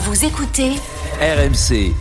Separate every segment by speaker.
Speaker 1: Vous écoutez
Speaker 2: RMC.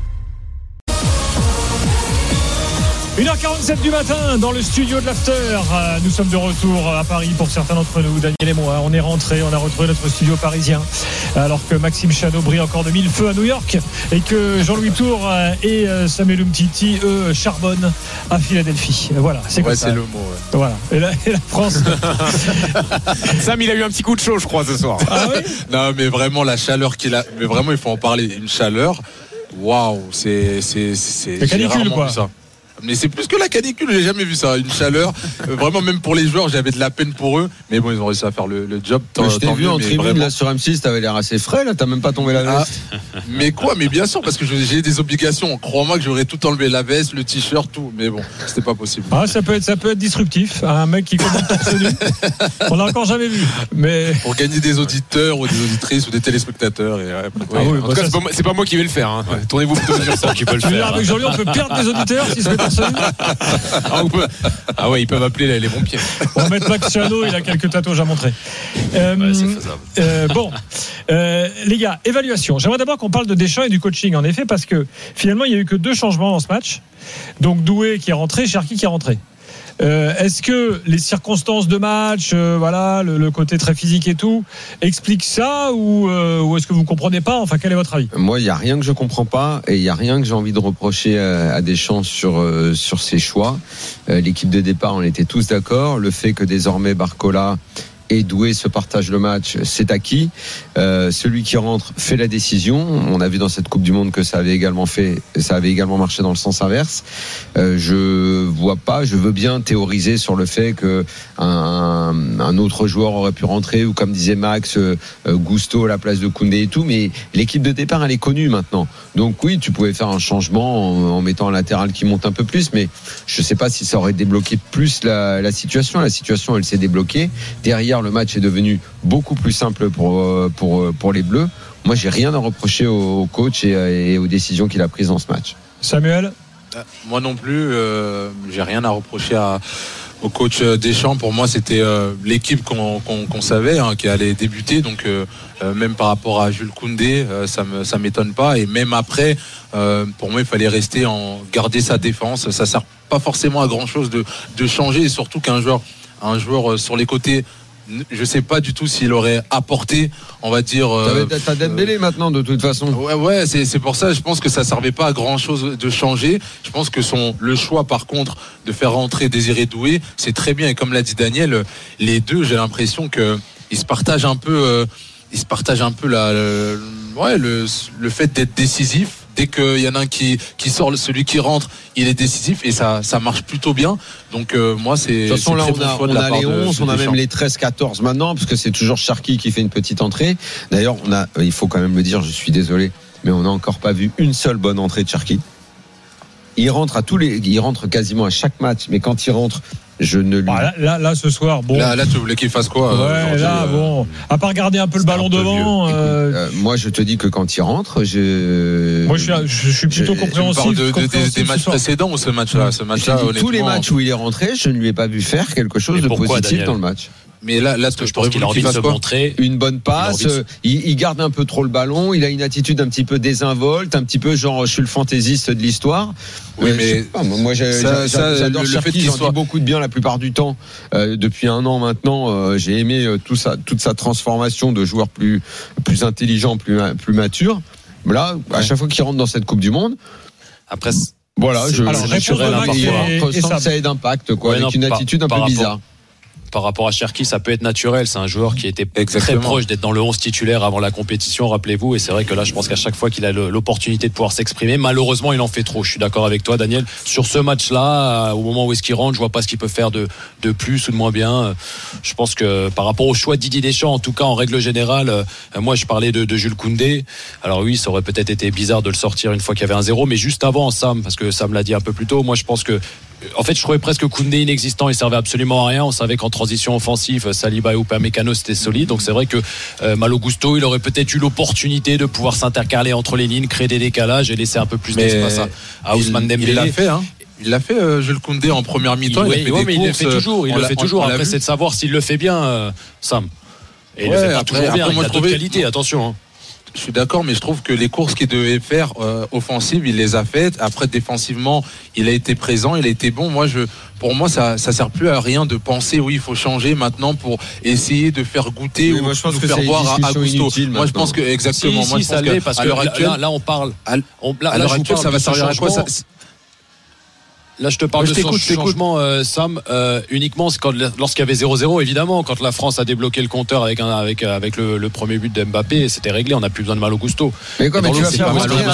Speaker 3: 1h47 du matin dans le studio de l'After. Nous sommes de retour à Paris pour certains d'entre nous, Daniel et moi. On est rentrés, on a retrouvé notre studio parisien. Alors que Maxime Chanot brille encore de mille feux à New York et que Jean-Louis Tour et Samuel Umtiti, eux, charbonnent à Philadelphie. Voilà, c'est comme ça.
Speaker 4: C'est le mot. Ouais.
Speaker 3: Voilà. Et la France.
Speaker 4: Sam, il a eu un petit coup de chaud, je crois, ce soir.
Speaker 3: Ah oui ?
Speaker 4: Non, mais vraiment, la chaleur qu'il a. Mais vraiment, il faut en parler. Une chaleur. Waouh, c'est
Speaker 3: canicule, quoi.
Speaker 4: Vu ça. Mais c'est plus que la canicule, j'ai jamais vu ça. Une chaleur, vraiment, même pour les joueurs, j'avais de la peine pour eux. Mais bon, ils ont réussi à faire le job.
Speaker 5: Je t'ai vu en tribune vraiment... là sur M6, t'avais l'air assez frais là, t'as même pas tombé la veste.
Speaker 4: Mais quoi ? Mais bien sûr, parce que j'ai des obligations. Crois-moi que j'aurais tout enlevé, la veste, le t-shirt, tout. Mais bon, c'était pas possible.
Speaker 3: Ah, ça peut être disruptif. Un mec qui commente torse nu, on l'a encore jamais vu. Mais
Speaker 4: pour gagner des auditeurs ou des auditrices ou des téléspectateurs. Et
Speaker 3: oui,
Speaker 4: en tout cas, c'est pas moi qui vais le faire. Hein. Ouais. Tournez-vous plutôt sur ça qui peut le faire.
Speaker 3: Avec Jean-Louis, on peut perdre des auditeurs si c'est
Speaker 4: Ah ouais, ils peuvent appeler les pompiers.
Speaker 3: On va mettre Max Chanot, il a quelques tatouages à montrer.
Speaker 4: C'est faisable.
Speaker 3: Bon, les gars, évaluation. J'aimerais d'abord qu'on parle de Deschamps et du coaching, en effet, parce que finalement, il n'y a eu que 2 changements dans ce match. Donc Doué qui est rentré, Cherki qui est rentré. Est-ce que les circonstances de match, voilà, le côté très physique et tout, expliquent ça ou est-ce que vous comprenez pas ? Enfin, quel est votre avis ?
Speaker 5: Moi, il y a rien que je comprends pas et il y a rien que j'ai envie de reprocher à Deschamps sur ses choix. L'équipe de départ, on était tous d'accord. Le fait que désormais Barcola et Doué se partagent le match, c'est acquis. Celui qui rentre fait la décision. On a vu dans cette Coupe du Monde que ça avait également marché dans le sens inverse. Je veux bien théoriser sur le fait que un autre joueur aurait pu rentrer ou comme disait Max, Gusto à la place de Koundé et tout, mais l'équipe de départ elle est connue maintenant. Donc oui, tu pouvais faire un changement en mettant un latéral qui monte un peu plus, mais je sais pas si ça aurait débloqué plus la situation. La situation elle s'est débloquée. Derrière le match est devenu beaucoup plus simple pour les Bleus. Moi, j'ai rien à reprocher au coach et aux décisions qu'il a prises dans ce match.
Speaker 3: Samuel ?
Speaker 4: Moi non plus, j'ai rien à reprocher au coach Deschamps. Pour moi, c'était l'équipe qu'on savait qui allait débuter. Donc, même par rapport à Jules Koundé, ça m'étonne pas. Et même après, pour moi, il fallait garder sa défense. Ça sert pas forcément à grand chose de changer, et surtout qu'un joueur sur les côtés. Je sais pas du tout s'il aurait apporté, on va dire.
Speaker 5: T'as Dembélé maintenant de toute façon.
Speaker 4: Ouais, c'est pour ça. Je pense que ça servait pas à grand chose de changer. Je pense que le choix, par contre, de faire rentrer Désiré Doué, c'est très bien. Et comme l'a dit Daniel, les deux, j'ai l'impression que ils se partagent un peu. Le fait d'être décisif. Dès qu'il y en a un qui sort, celui qui rentre, il est décisif et ça marche plutôt bien. Donc moi, c'est.
Speaker 5: De toute façon, là, on a les 11, on a même les 13-14 maintenant, parce que c'est toujours Cherki qui fait une petite entrée. D'ailleurs, il faut quand même le dire, je suis désolé, mais on n'a encore pas vu une seule bonne entrée de Cherki. Il rentre quasiment à chaque match, mais quand il rentre, je ne lui.
Speaker 3: Là, ce soir, bon.
Speaker 4: Là, tu voulais qu'il fasse quoi
Speaker 3: bon. À part garder un peu le ballon devant.
Speaker 5: Moi, je te dis que quand il rentre,
Speaker 3: moi, je suis plutôt compréhensif.
Speaker 4: Tu parles des matchs précédents ou ce match-là
Speaker 5: tous les matchs où il est rentré, je ne lui ai pas vu faire quelque chose de positif dans le match.
Speaker 4: Mais là, ce que je pense qu'il a envie de se montrer.
Speaker 5: Une bonne passe, il garde un peu trop le ballon, il a une attitude un petit peu désinvolte, un petit peu genre je suis le fantaisiste de l'histoire.
Speaker 4: Oui, mais
Speaker 5: moi j'adore Cherki, j'en dis beaucoup de bien la plupart du temps. Depuis 1 an maintenant, j'ai aimé toute sa transformation de joueur plus intelligent, plus mature. Là, à chaque fois qu'il rentre dans cette Coupe du Monde,
Speaker 4: après
Speaker 5: voilà,
Speaker 4: c'est naturel
Speaker 5: parfois. Ça ait d'impact avec une attitude un peu bizarre.
Speaker 6: Par rapport à Cherki, ça peut être naturel. C'est un joueur qui était très proche d'être dans le 11 titulaire avant la compétition, rappelez-vous. Et c'est vrai que là, je pense qu'à chaque fois qu'il a l'opportunité de pouvoir s'exprimer, malheureusement, il en fait trop. Je suis d'accord avec toi, Daniel. Sur ce match-là, au moment où est-ce qu'il rentre, je vois pas ce qu'il peut faire de plus ou de moins bien. Je pense que par rapport au choix de Didier Deschamps, en tout cas, en règle générale, moi, je parlais de Jules Koundé. Alors oui, ça aurait peut-être été bizarre de le sortir une fois qu'il y avait un 0, mais juste avant, Sam, parce que Sam l'a dit un peu plus tôt, moi, je pense que en fait, je trouvais presque Koundé inexistant. Il servait absolument à rien. On savait qu'en transition offensive, Saliba et Upamecano c'était solide. Donc c'est vrai que Malo Gusto, il aurait peut-être eu l'opportunité de pouvoir s'intercaler entre les lignes, créer des décalages et laisser un peu plus d'espace à Ousmane Dembélé.
Speaker 4: Il l'a fait, hein. Il l'a fait, Jules Koundé, en première mi-temps.
Speaker 6: Il le fait toujours. Après, c'est de savoir s'il le fait bien, Sam. Et il le fait pas toujours bien. Il a d'autres qualités, attention.
Speaker 4: Je suis d'accord, mais je trouve que les courses qu'il devait faire offensives, il les a faites. Après, défensivement, il a été présent, il a été bon. Pour moi, ça sert plus à rien de penser il faut changer maintenant pour essayer de faire goûter ou de faire boire à Gusto. Moi, je pense que exactement.
Speaker 6: Si, ça l'est parce que là, on parle.
Speaker 4: À l'heure actuelle, ça va servir à quoi ça?
Speaker 6: Là, je te parle de son changement, Sam, uniquement lorsqu'il y avait 0-0, évidemment. Quand la France a débloqué le compteur avec le premier but d'Mbappé, c'était réglé. On n'a plus besoin de Malo Gusto.
Speaker 5: Mais quoi, mais tu vas faire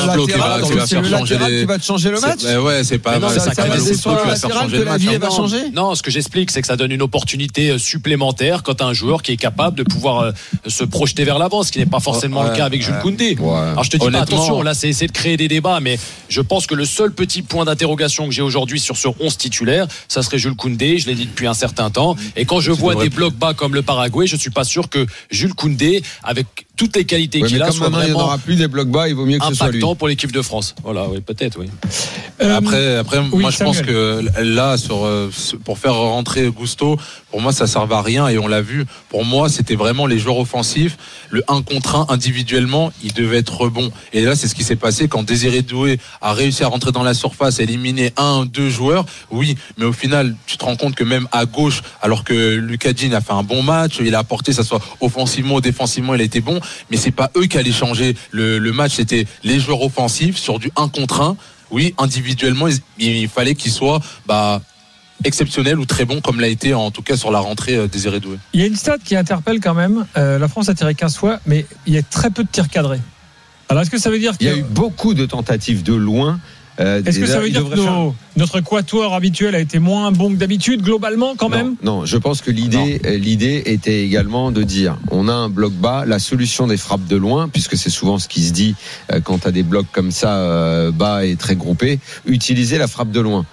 Speaker 4: tu
Speaker 5: vas te changer le match.
Speaker 4: Ouais, c'est pas mal.
Speaker 5: Ça va faire changer le match. Va changer.
Speaker 6: Non, ce que j'explique, c'est que ça donne une opportunité supplémentaire quand un joueur qui est capable de pouvoir se projeter vers l'avant, ce qui n'est pas forcément le cas avec Jules Koundé. Alors, je te dis pas, attention, là, c'est essayer de créer des débats, mais je pense que le seul petit point d'interrogation que j'ai aujourd'hui sur ce 11 titulaire, ça serait Jules Koundé, je l'ai dit depuis un certain temps, et quand je vois des blocs bas comme le Paraguay, je suis pas sûr que Jules Koundé, avec toutes les qualités qu'il a, soit vraiment il n'y
Speaker 5: aura plus des blocs bas, il vaut mieux que ce soit lui.
Speaker 6: Impactant pour l'équipe de France. Voilà, oui, peut-être, oui.
Speaker 4: Après, moi je pense que là, pour faire rentrer Gusto, pour moi ça ne servait à rien et on l'a vu. Pour moi, c'était vraiment les joueurs offensifs, le 1 contre 1 individuellement, il devait être bon. Et là, c'est ce qui s'est passé quand Désiré Doué a réussi à rentrer dans la surface, à éliminer 1-2 joueurs. Oui, mais au final, tu te rends compte que même à gauche, alors que Lucas Digne a fait un bon match, il a apporté, ça soit offensivement ou défensivement, il a été bon, mais c'est pas eux qui allaient changer le match, c'était les joueurs offensifs sur du 1 contre 1. Oui, individuellement, il fallait qu'ils soient exceptionnel ou très bon comme l'a été en tout cas sur la rentrée Désiré Doué.
Speaker 3: Il y a une stat qui interpelle quand même. La France a tiré 15 fois, mais il y a très peu de tirs cadrés. Alors est-ce que ça veut dire
Speaker 5: qu'il y a eu beaucoup de tentatives de loin?
Speaker 3: Est-ce que ça veut dire que notre quatuor habituel a été moins bon que d'habitude globalement quand même?
Speaker 5: Non, je pense que l'idée était également de dire on a un bloc bas, la solution des frappes de loin, puisque c'est souvent ce qui se dit quand tu as des blocs comme ça bas et très groupés, utiliser la frappe de loin.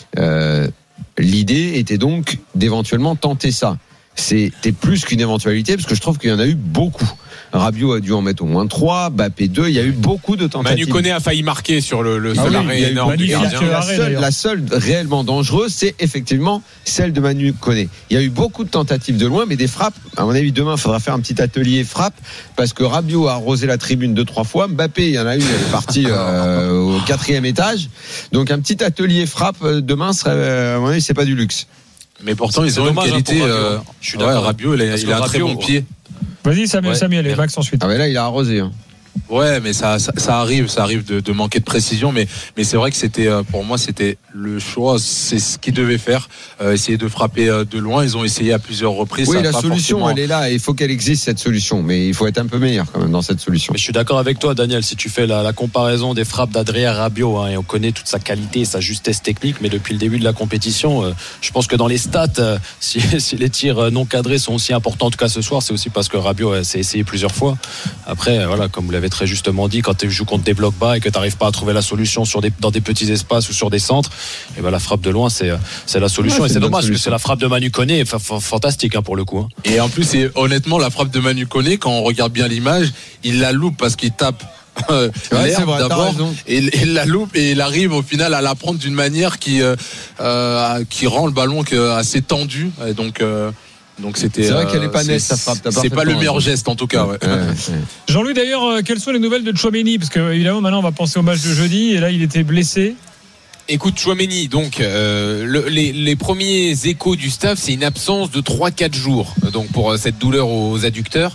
Speaker 5: L'idée était donc d'éventuellement tenter ça. C'était plus qu'une éventualité parce que je trouve qu'il y en a eu beaucoup. Rabiot a dû en mettre au moins 3, Mbappé 2, il y a eu beaucoup de tentatives.
Speaker 1: Manu Koné a failli marquer sur le seul arrêt énorme du gardien.
Speaker 5: La seule réellement dangereuse, c'est effectivement celle de Manu Koné. Il y a eu beaucoup de tentatives de loin, mais des frappes. À mon avis, demain, il faudra faire un petit atelier frappe parce que Rabiot a arrosé la tribune 2-3 fois. Mbappé, il y en a une, elle est partie au 4e étage. Donc un petit atelier frappe demain serait, à mon avis, c'est pas du luxe.
Speaker 4: Mais pourtant, ils ont une qualité. Je suis d'accord. Rabiot, il a un très bon pied.
Speaker 3: Vas-y, Samuel, et Max ensuite.
Speaker 5: Ah, mais là, il a arrosé.
Speaker 4: Ouais, mais ça arrive de manquer de précision, mais c'est vrai que c'était, pour moi, c'était le choix, c'est ce qu'ils devaient faire, essayer de frapper de loin. Ils ont essayé à plusieurs reprises.
Speaker 5: Oui, la solution, elle est là, et il faut qu'elle existe, cette solution, mais il faut être un peu meilleur quand même dans cette solution.
Speaker 6: Mais je suis d'accord avec toi, Daniel, si tu fais la comparaison des frappes d'Adrien Rabiot, et on connaît toute sa qualité, sa justesse technique, mais depuis le début de la compétition, je pense que dans les stats, si les tirs non cadrés sont aussi importants, en tout cas ce soir, c'est aussi parce que Rabiot s'est essayé plusieurs fois. Après, voilà, comme vous l'avez très justement dit, quand tu joues contre des blocs bas et que tu n'arrives pas à trouver la solution dans des petits espaces ou sur des centres, et ben la frappe de loin c'est la solution. Ouais, et c'est dommage parce que c'est la frappe de Manu Koné, fantastique pour le coup.
Speaker 4: Et en plus, honnêtement, la frappe de Manu Koné, quand on regarde bien l'image, il la loupe parce qu'il tape l'herbe d'abord et il la loupe et il arrive au final à la prendre d'une manière qui rend le ballon assez tendu. Et donc c'était.
Speaker 5: C'est vrai qu'elle n'est pas nette, sa frappe.
Speaker 4: C'est pas le meilleur geste en tout cas. Ouais.
Speaker 3: Jean-Louis, d'ailleurs, quelles sont les nouvelles de Tchouaméni? Parce que évidemment maintenant on va penser au match de jeudi et là il était blessé.
Speaker 1: Écoute, Tchouaméni, donc les premiers échos du staff, c'est une absence de 3-4 jours donc pour cette douleur aux adducteurs.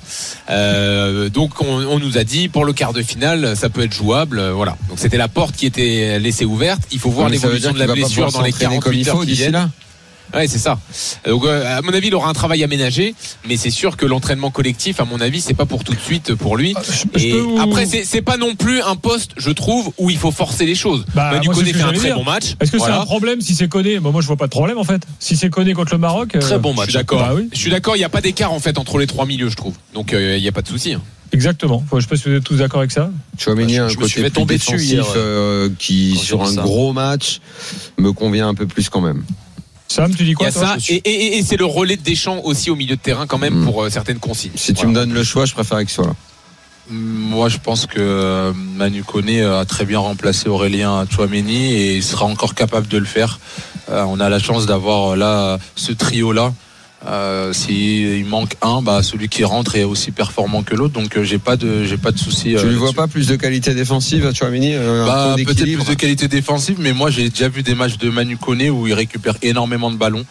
Speaker 1: Donc on nous a dit pour le quart de finale, ça peut être jouable. Voilà. Donc c'était la porte qui était laissée ouverte. Il faut voir l'évolution de la blessure dans les 48 heures qui viennent. Ouais, c'est ça. Donc, à mon avis, il aura un travail aménagé, mais c'est sûr que l'entraînement collectif, à mon avis, c'est pas pour tout de suite pour lui. Après, c'est pas non plus un poste, je trouve, où il faut forcer les choses. Manu Koné fait un très bon match.
Speaker 3: Est-ce que c'est un problème si c'est Koné? Moi, je vois pas de problème en fait. Si c'est Koné contre le Maroc,
Speaker 6: très bon match.
Speaker 1: Je suis d'accord. Je suis d'accord. Il y a pas d'écart en fait entre les trois milieux, je trouve. Donc, il y a pas de souci.
Speaker 3: Exactement. Je sais pas si vous êtes tous d'accord avec ça.
Speaker 5: Tchouaméni a un côté plus défensif qui, sur un gros match, me convient un peu plus quand même.
Speaker 3: Sam, tu dis quoi?
Speaker 1: Il y a ça, et c'est le relais de Deschamps aussi au milieu de terrain quand même pour certaines consignes.
Speaker 5: Si tu me donnes le choix, je préfère qu'il soit là.
Speaker 4: Moi, je pense que Manu Koné a très bien remplacé Aurélien Tchouaméni et il sera encore capable de le faire. On a la chance d'avoir là ce trio-là. S'il manque un, celui qui rentre est aussi performant que l'autre. Donc j'ai pas de souci.
Speaker 5: Tu ne vois pas plus de qualité défensive à Tchouaméni,
Speaker 4: peut-être plus de qualité défensive, mais moi j'ai déjà vu des matchs de Manu Koné où il récupère énormément de ballons.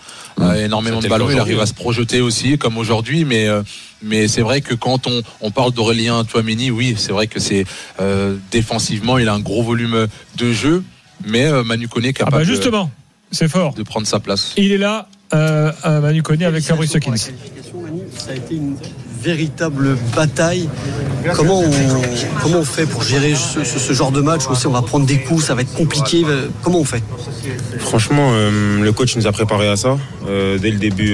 Speaker 4: Il arrive à se projeter aussi, comme aujourd'hui, mais c'est vrai que quand on parle d'Aurélien Tchouaméni, oui, c'est vrai que c'est défensivement, il a un gros volume de jeu, mais Manu Koné est capable
Speaker 3: justement, c'est fort
Speaker 4: de prendre sa place.
Speaker 3: Il est là, Manu Koné avec Fabrice Hawkins.
Speaker 2: Ça a été une véritable bataille. Comment on fait pour gérer ce genre de match où on va prendre des coups, ça va être compliqué? Comment on fait?
Speaker 7: Franchement, le coach nous a préparé à ça dès le début.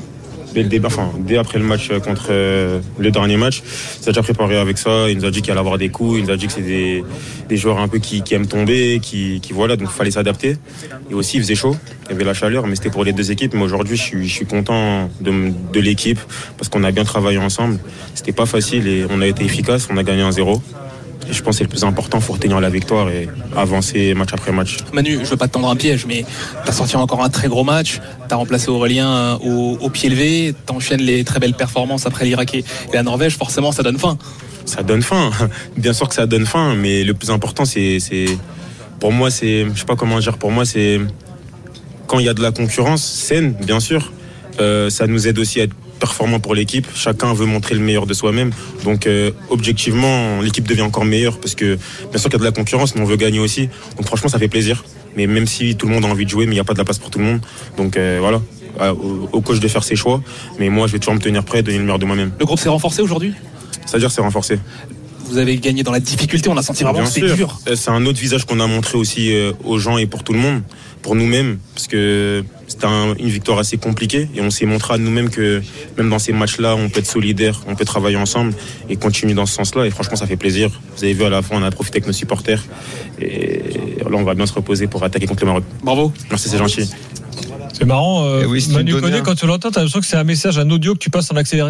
Speaker 7: Dès après le match contre le dernier match, il s'est déjà préparé avec ça. Il nous a dit qu'il allait avoir des coups. Il nous a dit que c'est des joueurs un peu qui aiment tomber, qui voilà, donc il fallait s'adapter. Et aussi, il faisait chaud, il y avait la chaleur, mais c'était pour les deux équipes. Mais aujourd'hui, je suis content de l'équipe parce qu'on a bien travaillé ensemble. C'était pas facile et on a été efficace. On a gagné 1-0. Et je pense que c'est le plus important, il faut retenir la victoire et avancer match après match.
Speaker 8: Manu, je ne veux pas te tendre un piège, mais tu as sorti encore un très gros match, tu as remplacé Aurélien au pied levé, tu enchaînes les très belles performances après l'Irak et la Norvège, forcément ça donne faim.
Speaker 7: Ça donne faim, bien sûr que ça donne faim, mais le plus important pour moi c'est, je sais pas comment dire, pour moi c'est quand il y a de la concurrence saine, bien sûr, ça nous aide aussi à être performant pour l'équipe, chacun veut montrer le meilleur de soi-même, donc objectivement l'équipe devient encore meilleure parce que bien sûr qu'il y a de la concurrence mais on veut gagner aussi, donc franchement ça fait plaisir, mais même si tout le monde a envie de jouer mais il n'y a pas de la place pour tout le monde, donc voilà, au coach de faire ses choix, mais moi je vais toujours me tenir prêt, donner le meilleur de moi-même.
Speaker 8: Le groupe s'est renforcé aujourd'hui?
Speaker 7: C'est-à-dire c'est renforcé.
Speaker 8: Vous avez gagné dans la difficulté, on a senti vraiment que c'est dur.
Speaker 7: C'est un autre visage qu'on a montré aussi aux gens et pour tout le monde, pour nous-mêmes, parce que c'était une victoire assez compliquée et on s'est montré à nous-mêmes que même dans ces matchs-là, on peut être solidaire, on peut travailler ensemble et continuer dans ce sens-là. Et franchement, ça fait plaisir. Vous avez vu, à la fin, on a profité avec nos supporters et là, on va bien se reposer pour attaquer contre le Maroc.
Speaker 8: Bravo.
Speaker 7: Merci, c'est gentil.
Speaker 3: C'est marrant, Manu Koné, quand tu l'entends, t'as l'impression que c'est un message, un audio que tu passes en accéléré.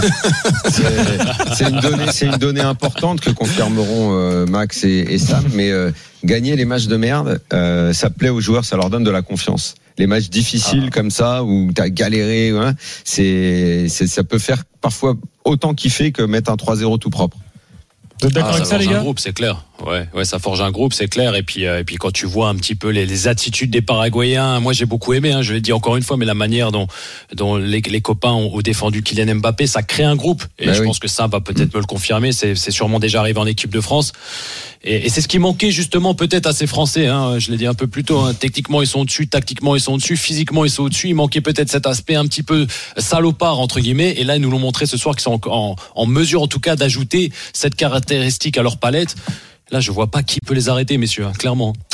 Speaker 5: C'est une donnée importante que confirmeront Max et Sam, mais gagner les matchs de merde, ça plaît aux joueurs, ça leur donne de la confiance. Les matchs difficiles comme ça, où t'as galéré, ça peut faire parfois autant kiffer que mettre un 3-0 tout propre.
Speaker 3: Vous êtes d'accord avec ça, les gars?
Speaker 6: Un groupe, c'est clair. Ouais, ça forge un groupe, c'est clair. Et puis quand tu vois un petit peu les attitudes des Paraguayens, moi j'ai beaucoup aimé. Je l'ai dit encore une fois, mais la manière dont les copains ont défendu Kylian Mbappé, ça crée un groupe. Et je pense que ça va peut-être me le confirmer. C'est sûrement déjà arrivé en équipe de France. Et c'est ce qui manquait justement peut-être à ces Français. Je l'ai dit un peu plus tôt. Techniquement ils sont au-dessus, tactiquement ils sont au-dessus, physiquement ils sont au-dessus. Il manquait peut-être cet aspect un petit peu salopard entre guillemets. Et là ils nous l'ont montré ce soir qu'ils sont en mesure en tout cas d'ajouter cette caractéristique à leur palette. Là, je vois pas qui peut les arrêter, messieurs, clairement.